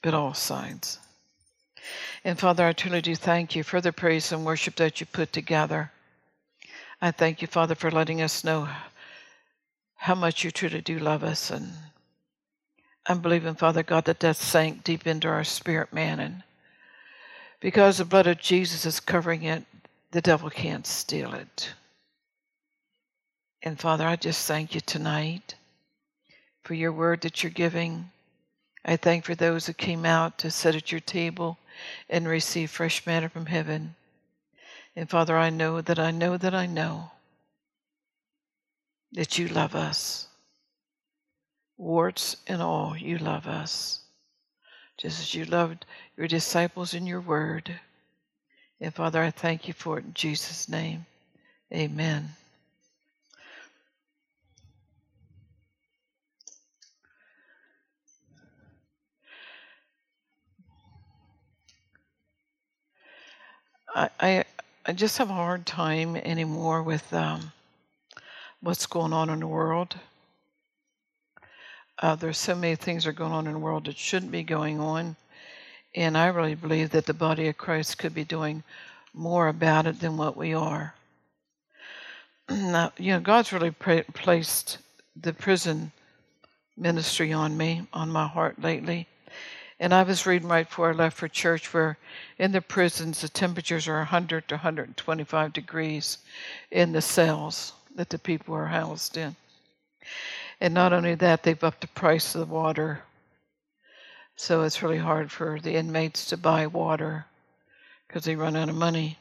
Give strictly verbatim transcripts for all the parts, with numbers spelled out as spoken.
but all sides. And Father, I truly do thank you for the praise and worship that you put together. I thank you, Father, for letting us know how much you truly do love us. And I'm believing, Father God, that that sank deep into our spirit, man. And because the blood of Jesus is covering it, the devil can't steal it. And Father, I just thank you tonight for your word that you're giving. I thank for those who came out to sit at your table and receive fresh manna from heaven. And Father, I know that I know that I know that you love us. Warts and all, you love us. Just as you loved your disciples in your word. And Father, I thank you for it in Jesus' name. Amen. I, I, I just have a hard time anymore with um, what's going on in the world. Uh, there's so many things that are going on in the world that shouldn't be going on. And I really believe that the body of Christ could be doing more about it than what we are. Now, you know, God's really pra- placed the prison ministry on me, on my heart lately. And I was reading right before I left for church where in the prisons the temperatures are one hundred to one hundred twenty-five degrees in the cells that the people are housed in. And not only that, they've upped the price of the water. So it's really hard for the inmates to buy water because they run out of money.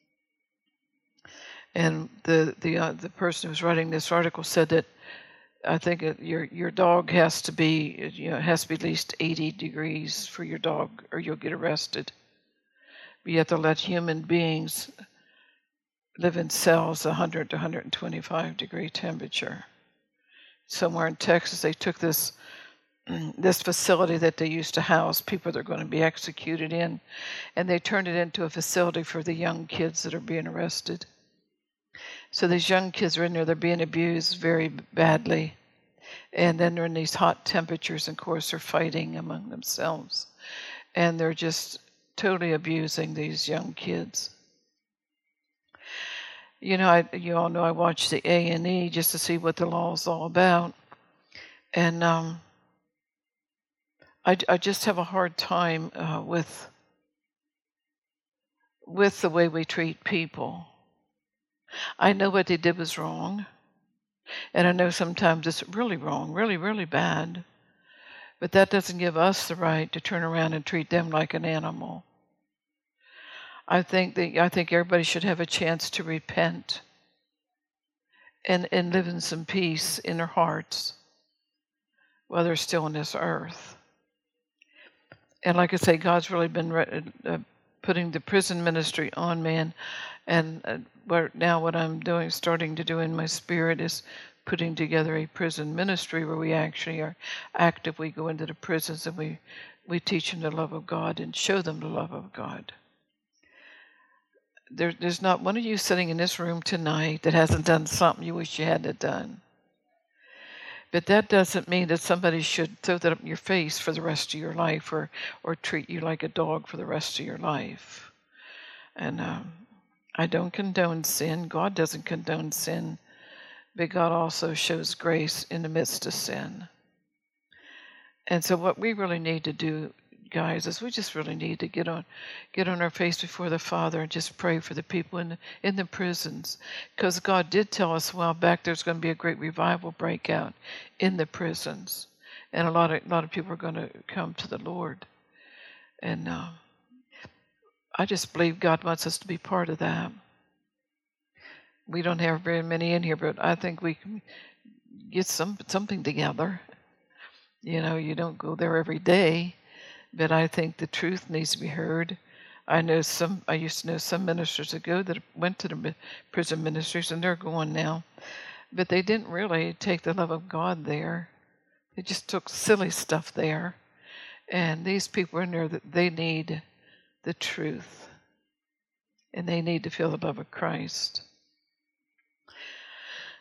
And the the uh, the person who's writing this article said that I think it, your your dog has to be you know it has to be at least eighty degrees for your dog, or you'll get arrested. But you have to let human beings live in cells one hundred to one hundred twenty-five degree temperature. Somewhere in Texas, they took this this facility that they used to house people that are going to be executed in, and they turned it into a facility for the young kids that are being arrested. So these young kids are in there, they're being abused very badly. And then they're in these hot temperatures, and of course they're fighting among themselves. And they're just totally abusing these young kids. You know, I, you all know I watch the A and E just to see what the law is all about. And um, I, I just have a hard time uh, with, with the way we treat people. I know what they did was wrong, and I know sometimes it's really wrong, really, really bad, but that doesn't give us the right to turn around and treat them like an animal. I think that I think everybody should have a chance to repent and, and live in some peace in their hearts while they're still on this earth. And like I say, God's really been re- uh, putting the prison ministry on me, and And uh, where now what I'm doing, starting to do in my spirit, is putting together a prison ministry where we actually are active. We go into the prisons and we, we teach them the love of God and show them the love of God. There, there's not one of you sitting in this room tonight that hasn't done something you wish you hadn't done. But that doesn't mean that somebody should throw that up in your face for the rest of your life, or, or treat you like a dog for the rest of your life. And um, I don't condone sin. God doesn't condone sin. But God also shows grace in the midst of sin. And so what we really need to do, guys, is we just really need to get on get on our face before the Father and just pray for the people in the, in the prisons. Because God did tell us a while back there's going to be a great revival breakout in the prisons. And a lot of, a lot of people are going to come to the Lord. And uh, I just believe God wants us to be part of that. We don't have very many in here, but I think we can get some something together. You know, you don't go there every day, but I think the truth needs to be heard. I know some. I used to know some ministers ago that went to the prison ministries, and they're going now, but they didn't really take the love of God there. They just took silly stuff there, and these people in there, that they need the truth, and they need to feel the love of Christ.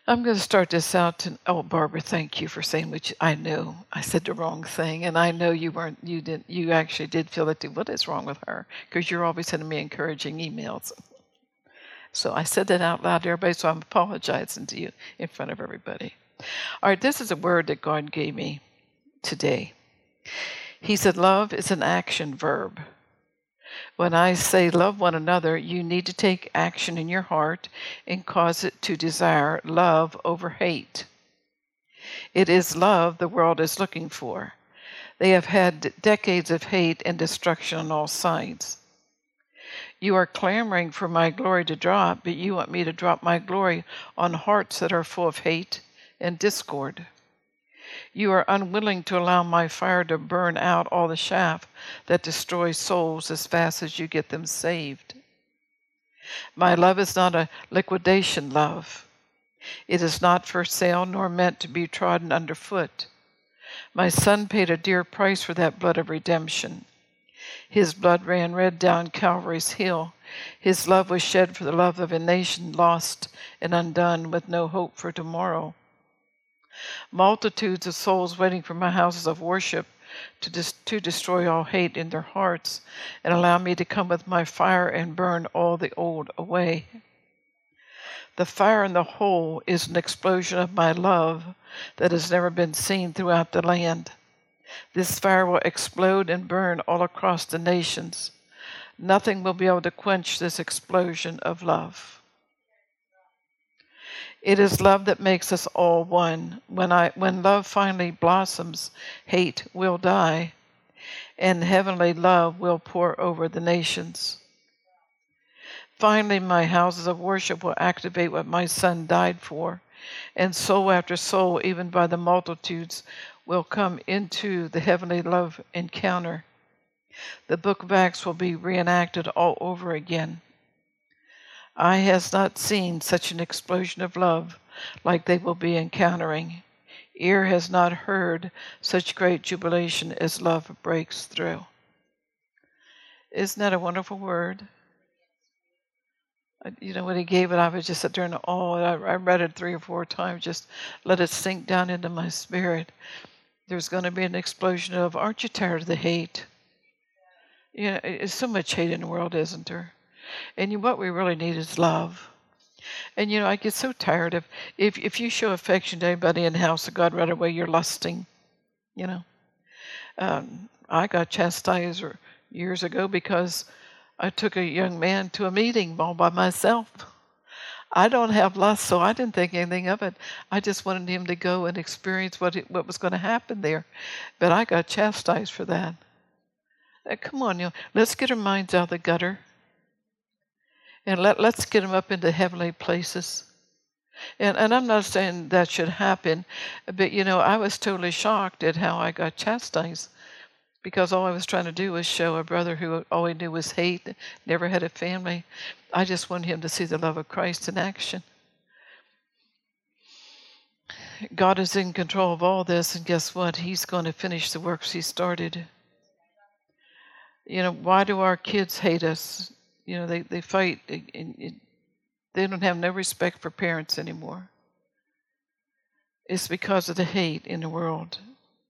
I'm going to start this out. To, oh, Barbara, thank you for saying which I know I said the wrong thing, and I know you weren't. You didn't. You actually did feel that. What is wrong with her? Because you're always sending me encouraging emails. So I said that out loud to everybody. So I'm apologizing to you in front of everybody. All right, this is a word that God gave me today. He said, "Love is an action verb." When I say love one another, you need to take action in your heart and cause it to desire love over hate. It is love the world is looking for. They have had decades of hate and destruction on all sides. You are clamoring for my glory to drop, but you want me to drop my glory on hearts that are full of hate and discord. You are unwilling to allow my fire to burn out all the chaff that destroys souls as fast as you get them saved. My love is not a liquidation love. It is not for sale nor meant to be trodden underfoot. My Son paid a dear price for that blood of redemption. His blood ran red down Calvary's hill. His love was shed for the love of a nation lost and undone with no hope for tomorrow. Multitudes of souls waiting for my houses of worship to, dis- to destroy all hate in their hearts and allow me to come with my fire and burn all the old away. The fire in the whole is an explosion of my love that has never been seen throughout the land. This fire will explode and burn all across the nations. Nothing will be able to quench this explosion of love. It is love that makes us all one. When I, when love finally blossoms, hate will die, and heavenly love will pour over the nations. Finally, my houses of worship will activate what my Son died for, and soul after soul, even by the multitudes, will come into the heavenly love encounter. The book of Acts will be reenacted all over again. Eye has not seen such an explosion of love like they will be encountering. Ear has not heard such great jubilation as love breaks through. Isn't that a wonderful word? You know, when he gave it, I was just sitting there in awe. I, I read it three or four times, just let it sink down into my spirit. There's going to be an explosion of, aren't you tired of the hate? You know, there's so much hate in the world, isn't there? And what we really need is love. And, you know, I get so tired of, if if you show affection to anybody in the house of God right away, you're lusting, you know. Um, I got chastised years ago because I took a young man to a meeting all by myself. I don't have lust, so I didn't think anything of it. I just wanted him to go and experience what it, what was going to happen there. But I got chastised for that. Uh, come on, you know, let's get our minds out of the gutter. And let, let's get them up into heavenly places. And, and I'm not saying that should happen, but, you know, I was totally shocked at how I got chastised because all I was trying to do was show a brother who all he knew was hate, never had a family. I just wanted him to see the love of Christ in action. God is in control of all this, and guess what? He's going to finish the works he started. You know, why do our kids hate us? You know, they, they fight. They don't have no respect for parents anymore. It's because of the hate in the world.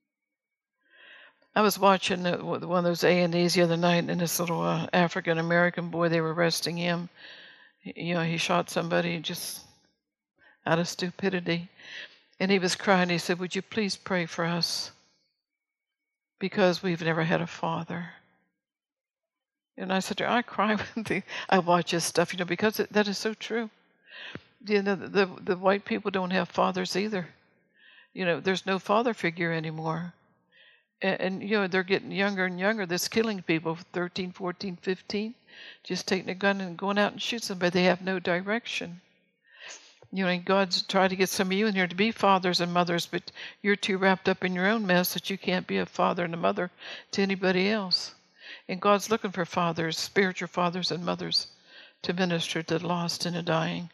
I was watching one of those A and Es the other night, and this little uh, African-American boy, they were arresting him. You know, he shot somebody just out of stupidity. And he was crying. He said, would you please pray for us? Because we've never had a father. And I said to her, I cry when the, I watch his stuff, you know, because it, that is so true. You know, the, the the white people don't have fathers either. You know, there's no father figure anymore. And, and, you know, they're getting younger and younger. They're killing people, thirteen, fourteen, fifteen, just taking a gun and going out and shoot somebody. They have no direction. You know, and God's tried to get some of you in here to be fathers and mothers, but you're too wrapped up in your own mess that you can't be a father and a mother to anybody else. And God's looking for fathers, spiritual fathers and mothers, to minister to the lost and the dying.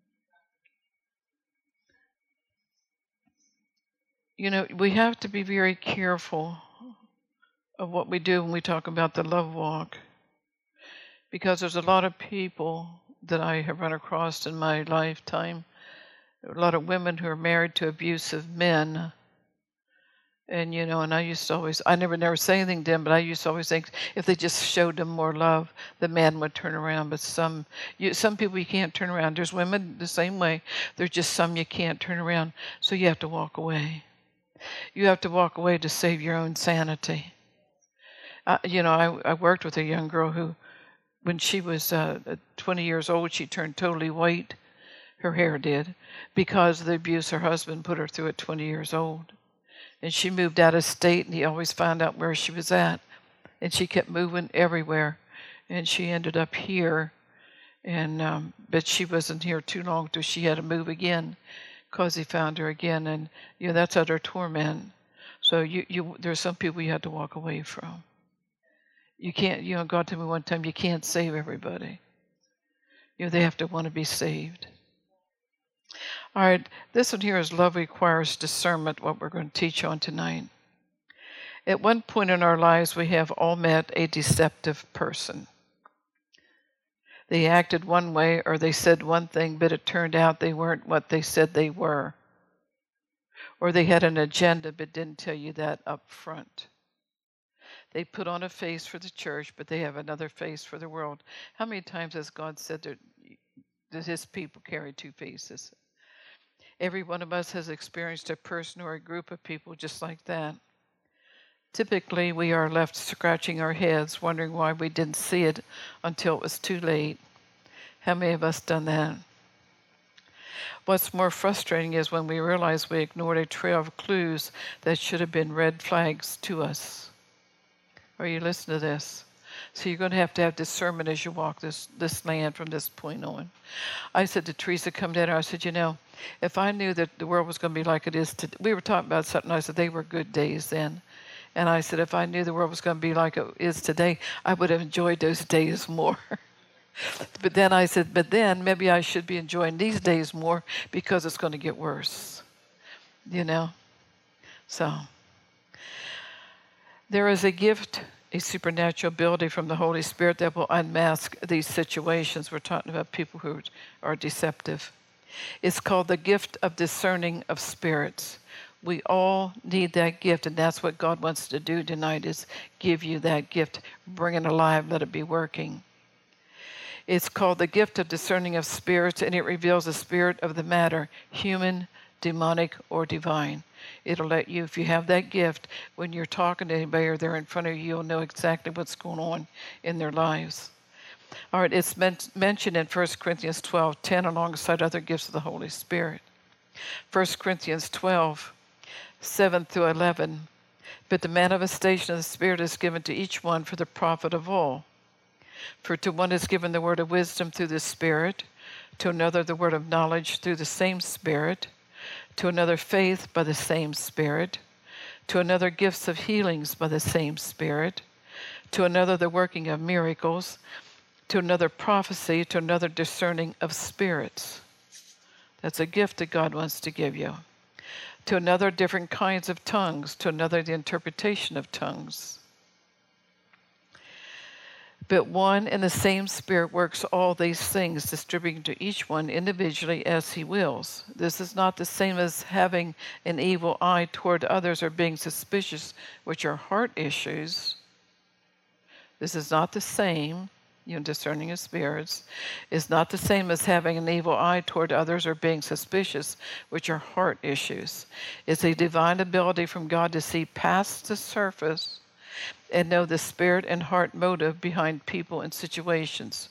You know, we have to be very careful of what we do when we talk about the love walk, because there's a lot of people that I have run across in my lifetime A lot of women who are married to abusive men. And, you know, and I used to always, I never, never say anything to them, but I used to always think if they just showed them more love, the man would turn around. But some, you, some people you can't turn around. There's women the same way. There's just some you can't turn around. So you have to walk away. You have to walk away to save your own sanity. Uh, you know, I, I worked with a young girl who, when she was uh, twenty years old, she turned totally white. Her hair did, because of the abuse her husband put her through at twenty years old. And she moved out of state, and he always found out where she was at. And she kept moving everywhere. And she ended up here. And um, but she wasn't here too long till she had to move again, because he found her again. And you know, that's utter torment. So you, you there's some people you have to walk away from. You can't, you know, God told me one time, you can't save everybody. You know, they have to want to be saved. All right, this one here is love requires discernment, what we're going to teach on tonight. At one point in our lives, we have all met a deceptive person. They acted one way or they said one thing, but it turned out they weren't what they said they were. Or they had an agenda but didn't tell you that up front. They put on a face for the church, but they have another face for the world. How many times has God said that, that his people carry two faces? Every one of us has experienced a person or a group of people just like that. Typically, we are left scratching our heads, wondering why we didn't see it until it was too late. How many of us done that? What's more frustrating is when we realize we ignored a trail of clues that should have been red flags to us. Are you listening to this? So you're going to have to have discernment as you walk this, this land from this point on. I said to Teresa, come down here, I said, you know, if I knew that the world was going to be like it is today, we were talking about something, I said, they were good days then. And I said, if I knew the world was going to be like it is today, I would have enjoyed those days more. But then I said, but then maybe I should be enjoying these days more because it's going to get worse. You know? So, there is a gift, a supernatural ability from the Holy Spirit that will unmask these situations. We're talking about people who are deceptive. It's called the gift of discerning of spirits. We all need that gift, and that's what God wants to do tonight, is give you that gift. Bring it alive, let it be working. It's called the gift of discerning of spirits, and it reveals the spirit of the matter, human, demonic, or divine. It'll let you, if you have that gift, when you're talking to anybody or they're in front of you, you'll know exactly what's going on in their lives. All right, it's men- mentioned in First Corinthians twelve ten alongside other gifts of the Holy Spirit. First Corinthians twelve seven through eleven. But the manifestation of the Spirit is given to each one for the profit of all. For to one is given the word of wisdom through the Spirit, to another the word of knowledge through the same Spirit, to another faith by the same Spirit, to another gifts of healings by the same Spirit, to another the working of miracles, to another prophecy, to another discerning of spirits. That's a gift that God wants to give you. To another different kinds of tongues, to another the interpretation of tongues. But one and the same Spirit works all these things, distributing to each one individually as he wills. This is not the same as having an evil eye toward others or being suspicious, which are heart issues. This is not the same, you know, discerning of spirits, is not the same as having an evil eye toward others or being suspicious, which are heart issues. It's a divine ability from God to see past the surface and know the spirit and heart motive behind people and situations.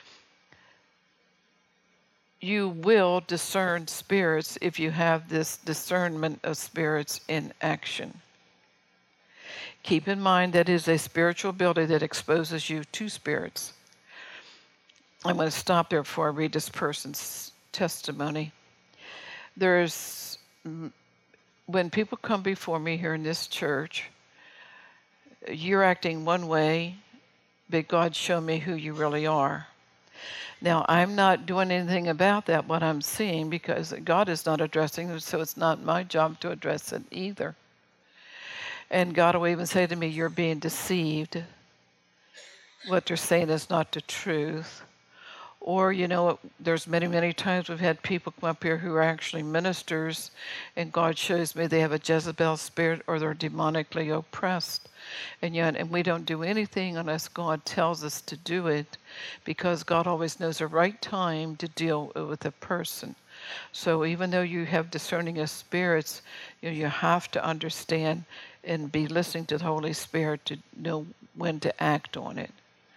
You will discern spirits if you have this discernment of spirits in action. Keep in mind that it is a spiritual ability that exposes you to spirits. I'm going to stop there before I read this person's testimony. There's, when people come before me here in this church, you're acting one way, but God showed me who you really are. Now, I'm not doing anything about that, what I'm seeing, because God is not addressing it, so it's not my job to address it either. And God will even say to me, you're being deceived. What they're saying is not the truth. Or, you know, there's many, many times we've had people come up here who are actually ministers, and God shows me they have a Jezebel spirit or they're demonically oppressed. And yet, and we don't do anything unless God tells us to do it, because God always knows the right time to deal with a person. So even though you have discerning of spirits, you know, you have to understand and be listening to the Holy Spirit to know when to act on it.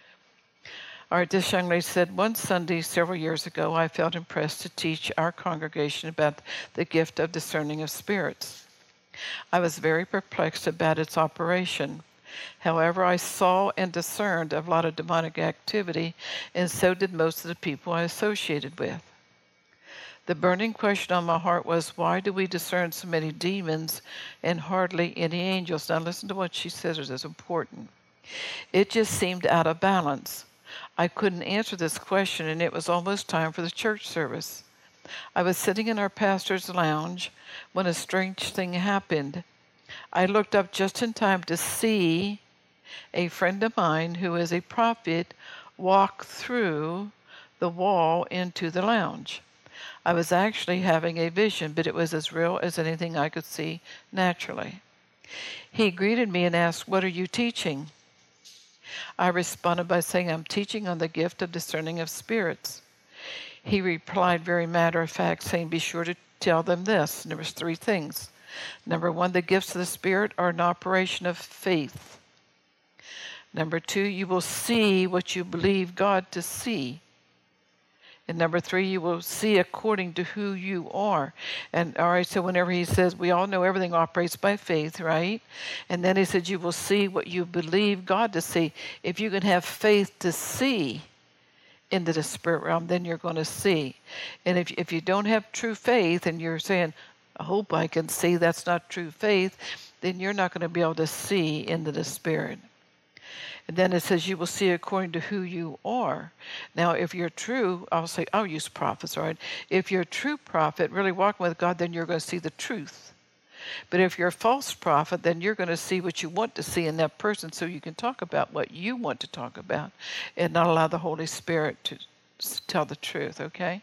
All right, this young lady said, one Sunday several years ago, I felt impressed to teach our congregation about the gift of discerning of spirits. I was very perplexed about its operation. However, I saw and discerned a lot of demonic activity, and so did most of the people I associated with. The burning question on my heart was, why do we discern so many demons and hardly any angels? Now listen to what she says, it is important. It just seemed out of balance. I couldn't answer this question, and it was almost time for the church service. I was sitting in our pastor's lounge when a strange thing happened. I looked up just in time to see a friend of mine who is a prophet walk through the wall into the lounge. I was actually having a vision, but it was as real as anything I could see naturally. He greeted me and asked, "What are you teaching?" I responded by saying, "I'm teaching on the gift of discerning of spirits." He replied very matter of fact, saying, "Be sure to tell them this." And there was three things. Number one, the gifts of the Spirit are an operation of faith. Number two, you will see what you believe God to see. And number three, you will see according to who you are. And all right, so whenever he says, we all know everything operates by faith, right? And then he said, you will see what you believe God to see. If you can have faith to see into the spirit realm, then you're going to see. And if if you don't have true faith and you're saying, I hope I can see, that's not true faith, then you're not going to be able to see into the spirit. And then it says, you will see according to who you are. Now, if you're true, I'll say, I'll use prophets, all right? If you're a true prophet, really walking with God, then you're going to see the truth. But if you're a false prophet, then you're going to see what you want to see in that person, so you can talk about what you want to talk about and not allow the Holy Spirit to tell the truth, okay?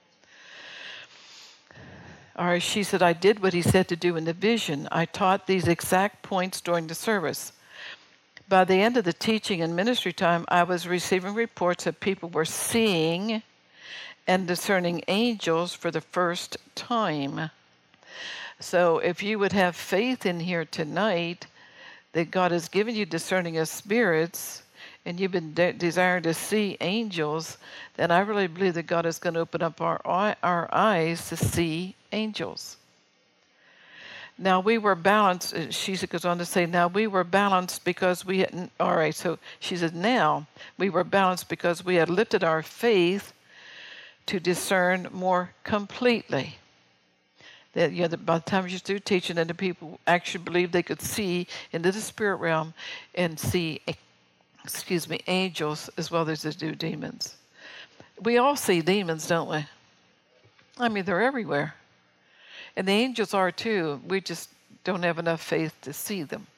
All right, she said, I did what he said to do in the vision. I taught these exact points during the service. By the end of the teaching and ministry time, I was receiving reports that people were seeing and discerning angels for the first time. So if you would have faith in here tonight that God has given you discerning of spirits and you've been de- desiring to see angels, then I really believe that God is going to open up our, our eyes to see angels. Now we were balanced, she goes on to say, now we were balanced because we had, all right, so she said, now we were balanced because we had lifted our faith to discern more completely. That, you know, that by the time you're through teaching, then the people actually believed they could see into the spirit realm and see, excuse me, angels as well as they do demons. We all see demons, don't we? I mean, they're everywhere. And the angels are too. We just don't have enough faith to see them.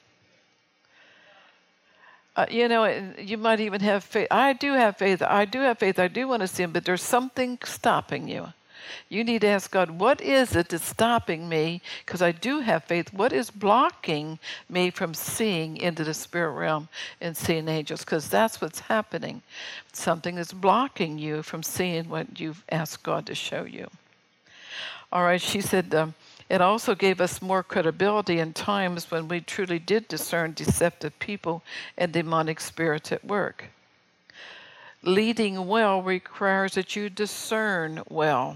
Uh, you know, you might even have faith. I do have faith. I do have faith. I do want to see them, but there's something stopping you. You need to ask God, what is it that's stopping me? Because I do have faith. What is blocking me from seeing into the spirit realm and seeing angels? Because that's what's happening. Something is blocking you from seeing what you've asked God to show you. All right, she said, um, it also gave us more credibility in times when we truly did discern deceptive people and demonic spirits at work. Leading well requires that you discern well.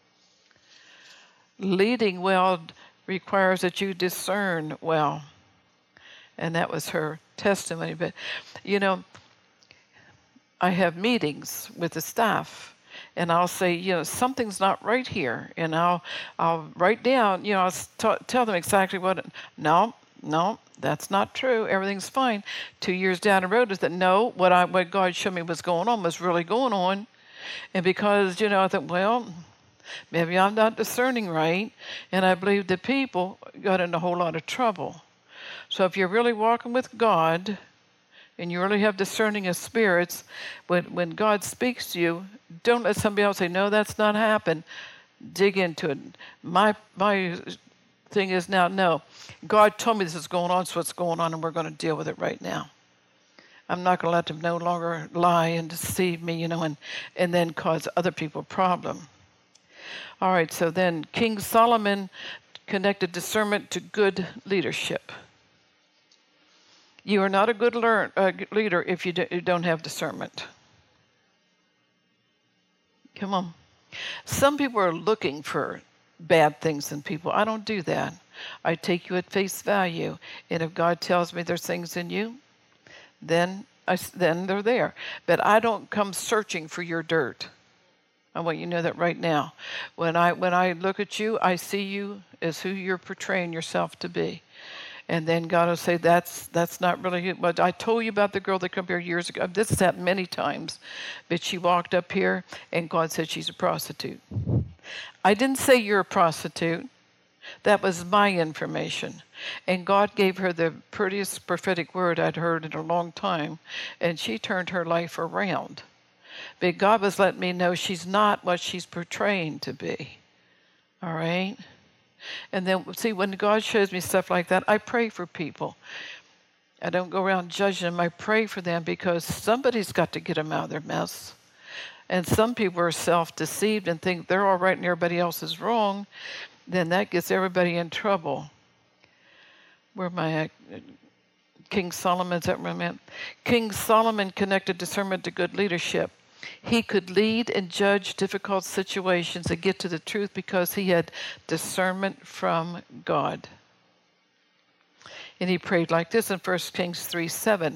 Leading well requires that you discern well. And that was her testimony. But, you know, I have meetings with the staff. And I'll say, you know, something's not right here. And I'll I'll write down, you know, I'll t- tell them exactly what, it, no, no, that's not true. Everything's fine. Two years down the road is that, no, what I what God showed me was going on was really going on. And because, you know, I thought, well, maybe I'm not discerning right. And I believe the people got in a whole lot of trouble. So if you're really walking with God, and you really have discerning of spirits, when, when God speaks to you, don't let somebody else say, no, that's not happened. Dig into it. My, my thing is now, no, God told me this is going on, so it's going on, and we're going to deal with it right now. I'm not going to let them no longer lie and deceive me, you know, and, and then cause other people a problem. All right, so then King Solomon connected discernment to good leadership. You are not a good learn, uh, leader if you, do, you don't have discernment. Come on. Some people are looking for bad things in people. I don't do that. I take you at face value. And if God tells me there's things in you, then I, then they're there. But I don't come searching for your dirt. I want you to know that right now. When I when I look at you, I see you as who you're portraying yourself to be. And then God will say, that's that's not really it. But I told you about the girl that came here years ago. This has happened many times. But she walked up here, and God said she's a prostitute. I didn't say you're a prostitute. That was my information. And God gave her the prettiest prophetic word I'd heard in a long time. And she turned her life around. But God was letting me know she's not what she's portraying to be. All right? And then, see, when God shows me stuff like that, I pray for people. I don't go around judging them. I pray for them because somebody's got to get them out of their mess. And some people are self-deceived and think they're all right and everybody else is wrong. Then that gets everybody in trouble. Where am I at? King Solomon, is that where I'm at? King Solomon connected discernment to good leadership. He could lead and judge difficult situations and get to the truth because he had discernment from God. And he prayed like this in First Kings three seven.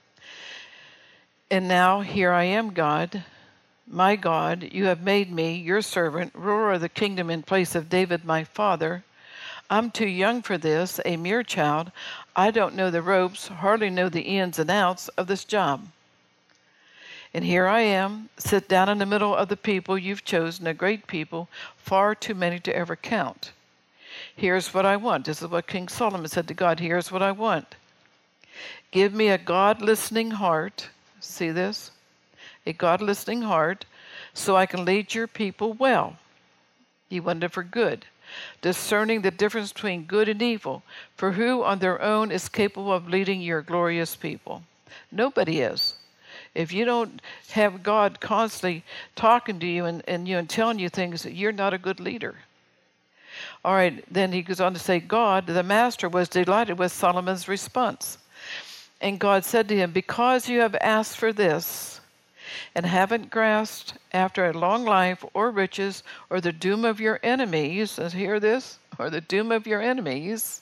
And now here I am, God, my God, you have made me, your servant, ruler of the kingdom in place of David, my father. I'm too young for this, a mere child. I don't know the ropes, hardly know the ins and outs of this job. And here I am, sit down in the middle of the people you've chosen, a great people, far too many to ever count. Here's what I want. This is what King Solomon said to God. Here's what I want. Give me a God-listening heart. See this? A God-listening heart, so I can lead your people well. He wanted it for good. Discerning the difference between good and evil. For who on their own is capable of leading your glorious people? Nobody is. If you don't have God constantly talking to you and, and you and telling you things, you're not a good leader. All right, then he goes on to say, God, the master, was delighted with Solomon's response. And God said to him, because you have asked for this and haven't grasped after a long life or riches or the doom of your enemies, and hear this, or the doom of your enemies,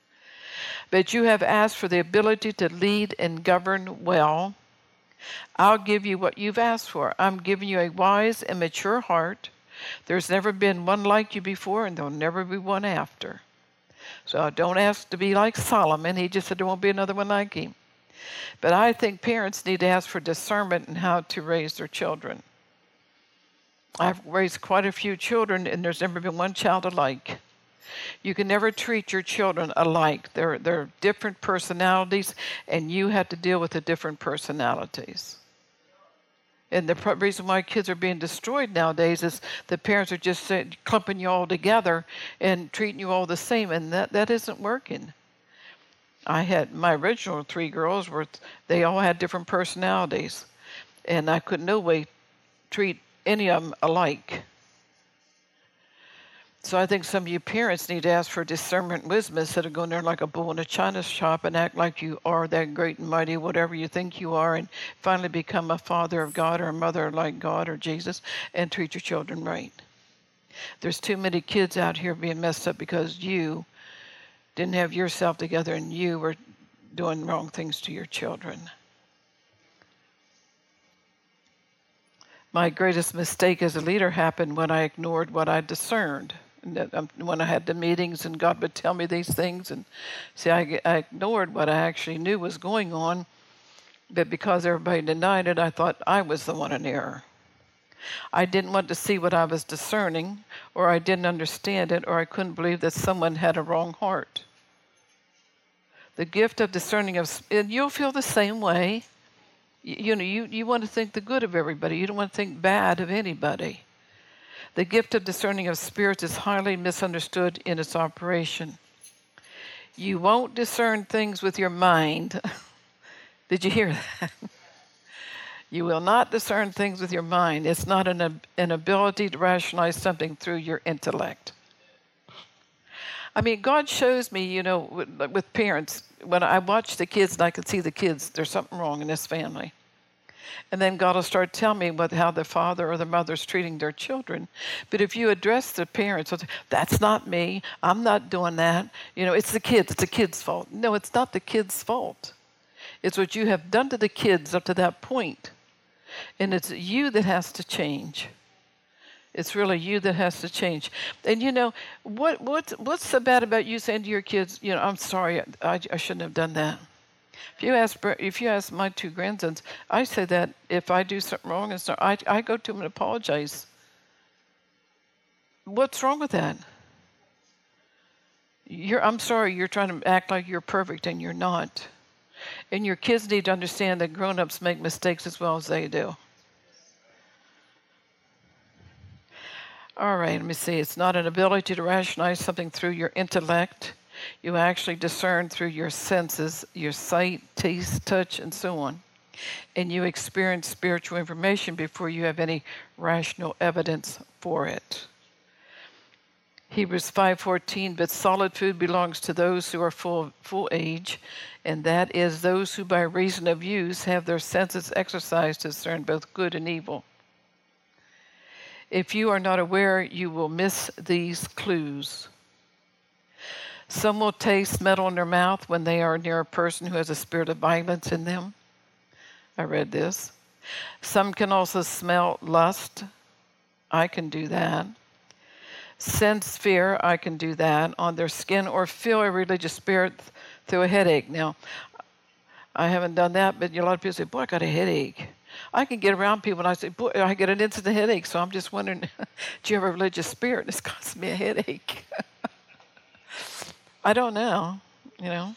but you have asked for the ability to lead and govern well, I'll give you what you've asked for. I'm giving you a wise and mature heart. There's never been one like you before, and there'll never be one after. So don't ask to be like Solomon. He just said there won't be another one like him. But I think parents need to ask for discernment in how to raise their children. I've raised quite a few children, and there's never been one child alike. You can never treat your children alike. They're, they're different personalities, and you have to deal with the different personalities. And the pro- reason why kids are being destroyed nowadays is the parents are just uh, clumping you all together and treating you all the same, and that, that isn't working. I had my original three girls, were they all had different personalities, and I could no way treat any of them alike. So I think some of you parents need to ask for discernment and wisdom instead of going there like a bull in a china shop and act like you are that great and mighty, whatever you think you are, and finally become a father of God or a mother like God or Jesus and treat your children right. There's too many kids out here being messed up because you didn't have yourself together and you were doing wrong things to your children. My greatest mistake as a leader happened when I ignored what I discerned. When I had the meetings and God would tell me these things, and see, I, I ignored what I actually knew was going on, but because everybody denied it, I thought I was the one in error. I didn't want to see what I was discerning, or I didn't understand it, or I couldn't believe that someone had a wrong heart. The gift of discerning of, and you'll feel the same way. You, you know, you, you want to think the good of everybody. You don't want to think bad of anybody. The gift of discerning of spirits is highly misunderstood in its operation. You won't discern things with your mind. Did you hear that? You will not discern things with your mind. It's not an, an ability to rationalize something through your intellect. I mean, God shows me, you know, with, with parents, when I watch the kids and I can see the kids, there's something wrong in this family. And then God will start telling me what, how the father or the mother's treating their children. But if you address the parents, that's not me, I'm not doing that. You know, it's the kids, it's the kids' fault. No, it's not the kids' fault. It's what you have done to the kids up to that point. And it's you that has to change. It's really you that has to change. And you know, what what what's so bad about you saying to your kids, you know, I'm sorry, I, I shouldn't have done that. If you ask if you ask my two grandsons, I say that if I do something wrong, and so I I go to them and apologize. What's wrong with that? You're I'm sorry, you're trying to act like you're perfect and you're not. And your kids need to understand that grown-ups make mistakes as well as they do. All right, let me see. It's not an ability to rationalize something through your intellect. You actually discern through your senses, your sight, taste, touch, and so on. And you experience spiritual information before you have any rational evidence for it. Hebrews five fourteen, but solid food belongs to those who are full full age, and that is those who by reason of use have their senses exercised to discern both good and evil. If you are not aware, you will miss these clues. Some will taste metal in their mouth when they are near a person who has a spirit of violence in them. I read this. Some can also smell lust. I can do that. Sense fear, I can do that, on their skin, or feel a religious spirit through a headache. Now, I haven't done that, but a lot of people say, boy, I got a headache. I can get around people and I say, boy, I get an instant headache, so I'm just wondering, do you have a religious spirit? It's causing me a headache. I don't know, you know.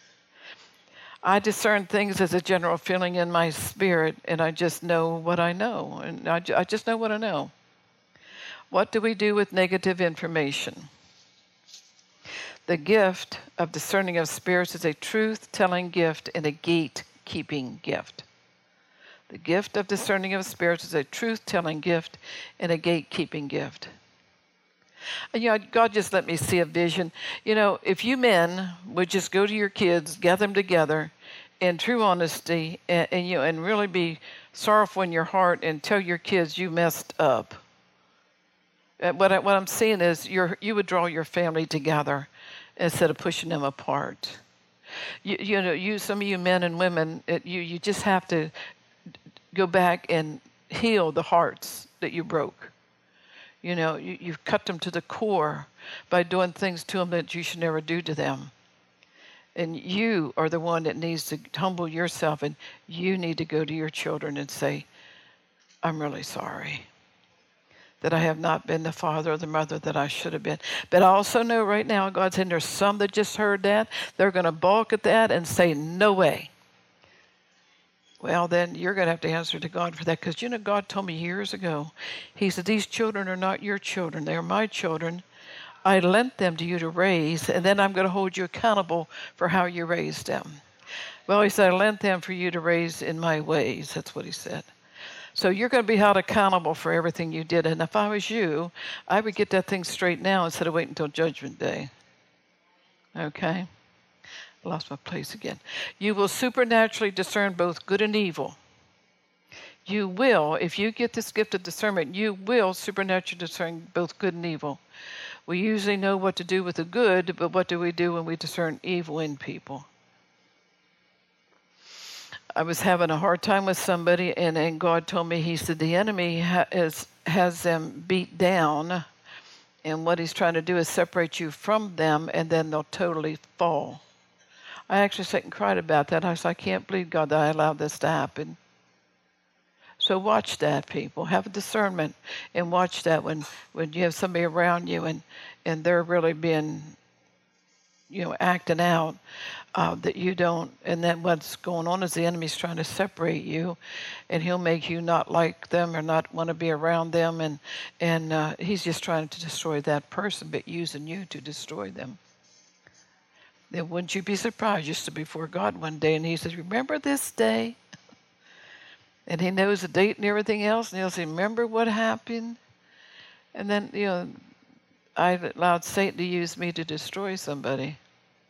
I discern things as a general feeling in my spirit, and I just know what I know, and I, I just know what I know. What do we do with negative information? The gift of discerning of spirits is a truth-telling gift and a gate-keeping gift. The gift of discerning of spirits is a truth-telling gift and a gate-keeping gift. And, you know, God just let me see a vision. You know, if you men would just go to your kids, gather them together in true honesty, and, and you know, and really be sorrowful in your heart and tell your kids you messed up. What, I, what I'm seeing is you're, you would draw your family together instead of pushing them apart. You, you know, you some of you men and women, it, you you just have to go back and heal the hearts that you broke. You know, you, you've cut them to the core by doing things to them that you should never do to them. And you are the one that needs to humble yourself, and you need to go to your children and say, I'm really sorry that I have not been the father or the mother that I should have been. But I also know right now, God's saying there's some that just heard that. They're going to balk at that and say, no way. Well, then you're going to have to answer to God for that. Because, you know, God told me years ago, he said, these children are not your children. They are my children. I lent them to you to raise, and then I'm going to hold you accountable for how you raised them. Well, he said, I lent them for you to raise in my ways. That's what he said. So you're going to be held accountable for everything you did. And if I was you, I would get that thing straight now instead of waiting until Judgment Day. Okay? I lost my place again. You will supernaturally discern both good and evil. You will, if you get this gift of discernment, you will supernaturally discern both good and evil. We usually know what to do with the good, but what do we do when we discern evil in people? I was having a hard time with somebody, and, and God told me, he said, the enemy ha- is, has them beat down, and what he's trying to do is separate you from them, and then they'll totally fall. I actually sat and cried about that. I said, I can't believe, God, that I allowed this to happen. So watch that, people. Have a discernment, and watch that when, when you have somebody around you, and, and they're really being you know, acting out uh, that you don't, and then what's going on is the enemy's trying to separate you, and he'll make you not like them or not want to be around them, and and uh, he's just trying to destroy that person, but using you to destroy them. Then wouldn't you be surprised? You stood before God one day, and He says, "Remember this day?" And He knows the date and everything else, and He'll say, "Remember what happened?" And then, you know, I allowed Satan to use me to destroy somebody.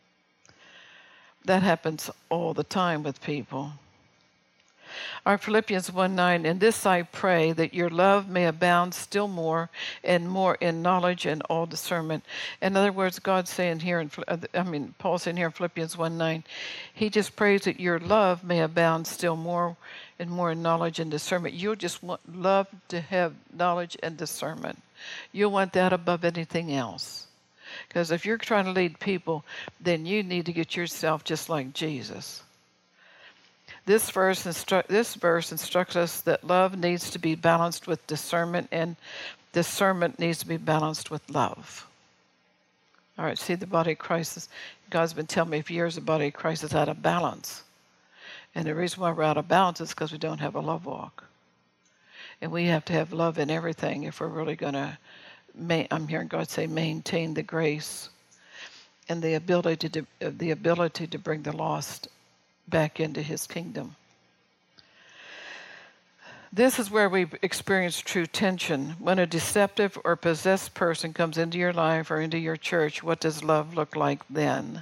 That happens all the time with people. Our Philippians one nine, "In this I pray, that your love may abound still more and more in knowledge and all discernment." In other words, God's saying here, in, I mean, Paul's saying here in Philippians one nine, he just prays that your love may abound still more and more in knowledge and discernment. You'll just want love to have knowledge and discernment. You'll want that above anything else. Because if you're trying to lead people, then you need to get yourself just like Jesus. This verse, instru- this verse instructs us that love needs to be balanced with discernment, and discernment needs to be balanced with love. All right, see, the body of Christ is, God's been telling me for years the body of Christ is out of balance. And the reason why we're out of balance is because we don't have a love walk. And we have to have love in everything if we're really going to, ma- I'm hearing God say, maintain the grace and the ability to, uh, the ability to bring the lost back into His kingdom. This is where we experience true tension. When a deceptive or possessed person comes into your life or into your church, what does love look like then?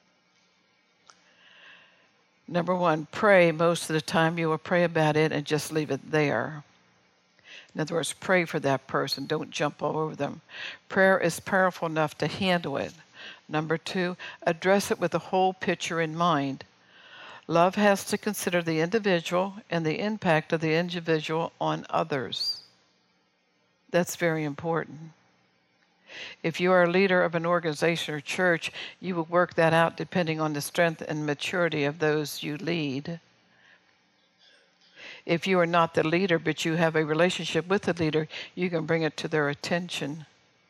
Number one, pray. Most of the time you will pray about it and just leave it there. In other words, pray for that person. Don't jump all over them. Prayer is powerful enough to handle it. Number two, address it with the whole picture in mind. Love has to consider the individual and the impact of the individual on others. That's very important. If you are a leader of an organization or church, you will work that out depending on the strength and maturity of those you lead. If you are not the leader, but you have a relationship with the leader, you can bring it to their attention.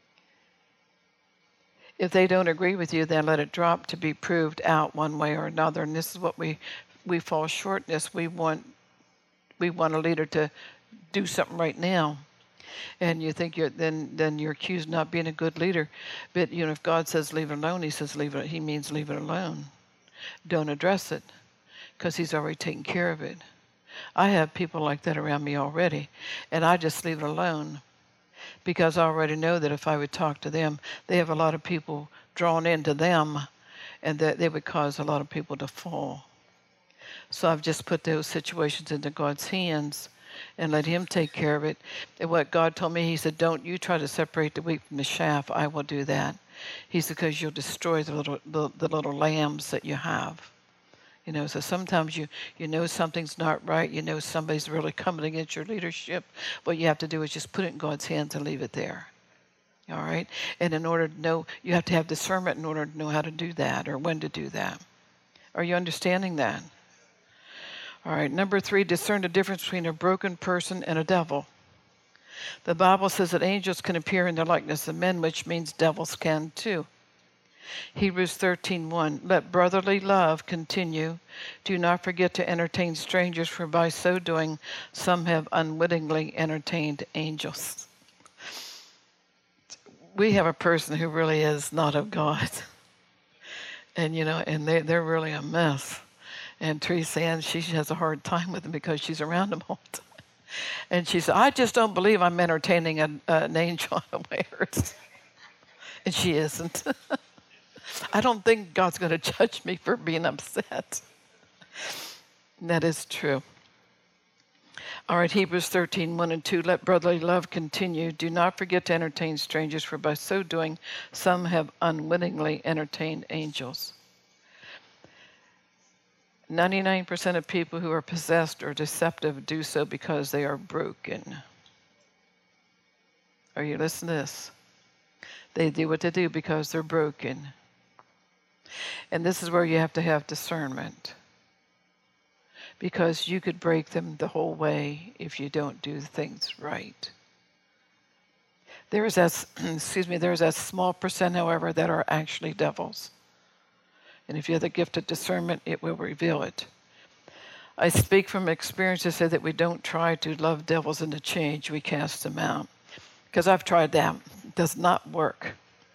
If they don't agree with you, then let it drop to be proved out one way or another. And this is what we we fall short in this. We want we want a leader to do something right now. And you think you're then then you're accused of not being a good leader. But you know, if God says leave it alone, He says leave it. He means leave it alone. Don't address it, because He's already taken care of it. I have people like that around me already, and I just leave it alone, because I already know that if I would talk to them, they have a lot of people drawn into them, and that they would cause a lot of people to fall. So I've just put those situations into God's hands and let Him take care of it. And what God told me, He said, don't you try to separate the wheat from the chaff. I will do that. He said, because you'll destroy the little the, the little lambs that you have. You know, so sometimes you, you know something's not right. You know somebody's really coming against your leadership. What you have to do is just put it in God's hands and leave it there. All right? And in order to know, you have to have discernment in order to know how to do that or when to do that. Are you understanding that? All right, number three, discern the difference between a broken person and a devil. The Bible says that angels can appear in the likeness of men, which means devils can too. Hebrews thirteen one, let brotherly love continue. Do not forget to entertain strangers, for by so doing, some have unwittingly entertained angels. We have a person who really is not of God. And, you know, and they, they're really a mess. And Teresa Ann, she has a hard time with them because she's around them all the time. And she said, I just don't believe I'm entertaining an, uh, an angel unawares. And she isn't. I don't think God's going to judge me for being upset. And that is true. All right, Hebrews thirteen one and two, let brotherly love continue. Do not forget to entertain strangers, for by so doing, some have unwittingly entertained angels. ninety-nine percent of people who are possessed or deceptive do so because they are broken. Are you listening to this? They do what they do because they're broken. And this is where you have to have discernment, because you could break them the whole way if you don't do things right. There is that, excuse me, there is that small percent, however, that are actually devils. And if you have the gift of discernment, it will reveal it. I speak from experience to say that we don't try to love devils into change. We cast them out. Because I've tried that. It does not work.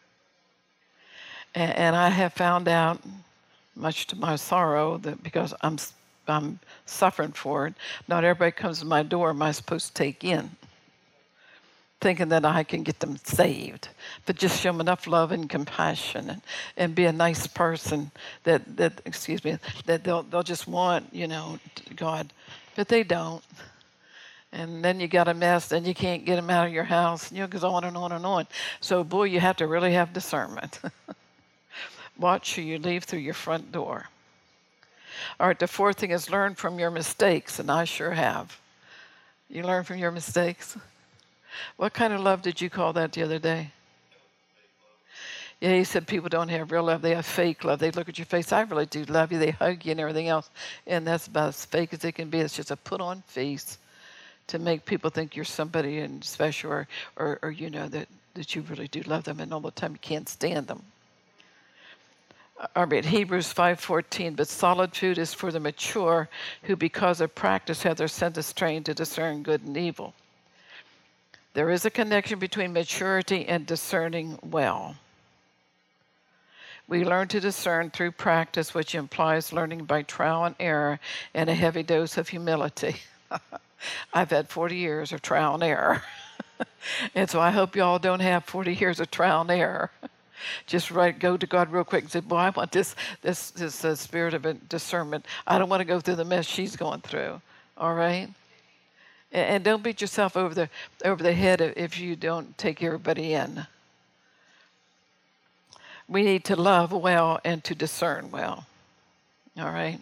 And, and I have found out, much to my sorrow, that because I'm, I'm suffering for it, not everybody comes to my door am I supposed to take in, thinking that I can get them saved. But just show them enough love and compassion and, and be a nice person that, that excuse me, that they'll, they'll just want, you know, God. But they don't. And then you got a mess, then you can't get them out of your house, and you know, it goes on and on and on. So, boy, you have to really have discernment. Watch who you leave through your front door. All right, the fourth thing is learn from your mistakes, and I sure have. You learn from your mistakes? What kind of love did you call that the other day? Yeah, he said people don't have real love. They have fake love. They look at your face. I really do love you. They hug you and everything else. And that's about as fake as it can be. It's just a put-on face to make people think you're somebody and special or, or, or you know, that, that you really do love them. And all the time you can't stand them. All right, Hebrews five fourteen, but solid food is for the mature who because of practice have their senses trained to discern good and evil. There is a connection between maturity and discerning well. We learn to discern through practice, which implies learning by trial and error and a heavy dose of humility. I've had forty years of trial and error. And so I hope y'all don't have forty years of trial and error. Just right, go to God real quick and say, boy, I want this this this uh, spirit of discernment. I don't want to go through the mess she's going through. All right? And, and don't beat yourself over the over the head if you don't take everybody in. We need to love well and to discern well. All right?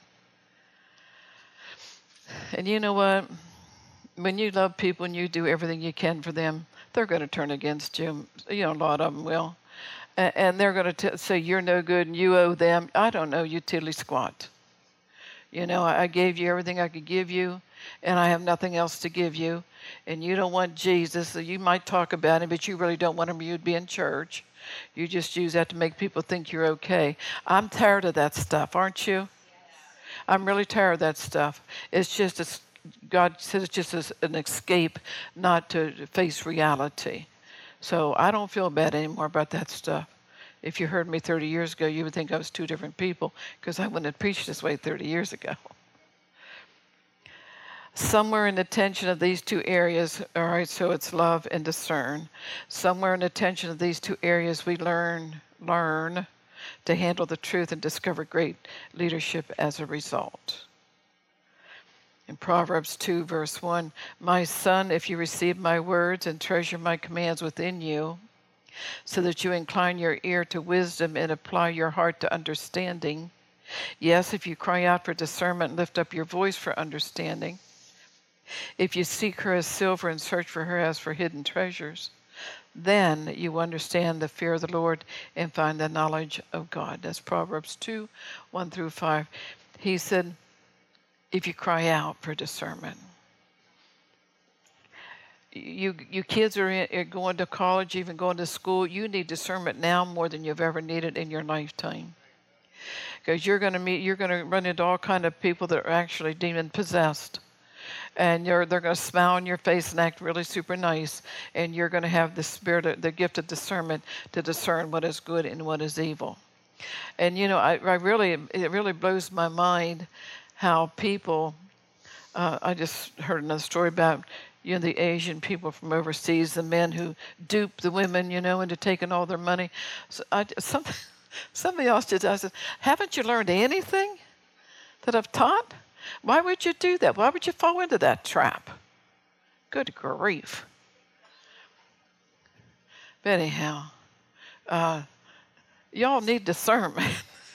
And you know what? When you love people and you do everything you can for them, they're going to turn against you. You know, a lot of them will. And they're going to say you're no good and you owe them. I don't know you tiddly squat. You know, I gave you everything I could give you, and I have nothing else to give you. And you don't want Jesus, so you might talk about him, but you really don't want him. You'd be in church. You just use that to make people think you're okay. I'm tired of that stuff, aren't you? I'm really tired of that stuff. It's just, a, God said it's just an escape not to face reality. So I don't feel bad anymore about that stuff. If you heard me thirty years ago, you would think I was two different people because I wouldn't have preached this way thirty years ago. Somewhere in the tension of these two areas, all right, so it's love and discern. Somewhere in the tension of these two areas, we learn, learn to handle the truth and discover great leadership as a result. In Proverbs two, verse one, my son, if you receive my words and treasure my commands within you, so that you incline your ear to wisdom and apply your heart to understanding. Yes, if you cry out for discernment, lift up your voice for understanding. If you seek her as silver and search for her as for hidden treasures, then you understand the fear of the Lord and find the knowledge of God. That's Proverbs two, one through five. He said, if you cry out for discernment. You you kids are, in, are going to college, even going to school, you need discernment now more than you've ever needed in your lifetime. Because you're going to meet, you're going to run into all kind of people that are actually demon possessed. And you're, they're going to smile in your face and act really super nice. And you're going to have the spirit, of, the gift of discernment to discern what is good and what is evil. And you know, I, I really, it really blows my mind how people, uh, I just heard another story about, you know, the Asian people from overseas, the men who dupe the women, you know, into taking all their money. So I, some, somebody else did, I said, haven't you learned anything that I've taught? Why would you do that? Why would you fall into that trap? Good grief. But anyhow, uh, y'all need discernment.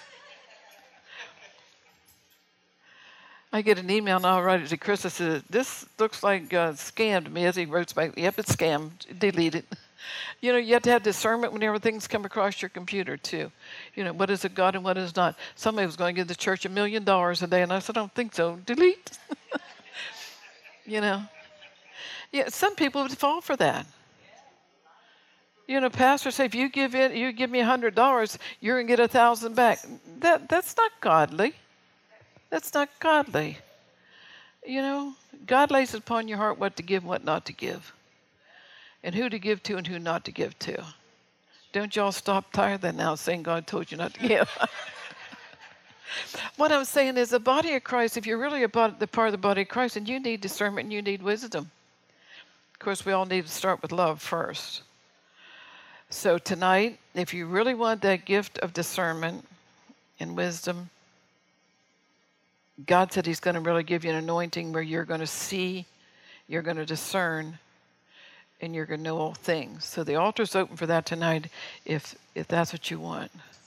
I get an email and I'll write it to Chris. I said, this looks like uh, scammed me. As he wrote back, yep, it's scammed. Delete it. You know, you have to have discernment whenever things come across your computer, too. You know, what is a God and what is not. Somebody was going to give the church a million dollars a day, and I said, I don't think so. Delete. You know. Yeah, some people would fall for that. You know, pastors say if you give in, you give me a hundred dollars, you're gonna get a thousand back. That that's not godly. That's not godly. You know, God lays it upon your heart what to give, what not to give, and who to give to and who not to give to. Don't y'all stop tired of that now, saying God told you not to give. What I'm saying is, the body of Christ. If you're really about the part of the body of Christ, and you need discernment and you need wisdom. Of course, we all need to start with love first. So tonight, if you really want that gift of discernment and wisdom, God said He's going to really give you an anointing where you're going to see, you're going to discern, and you're going to know all things. So the altar's open for that tonight if if that's what you want.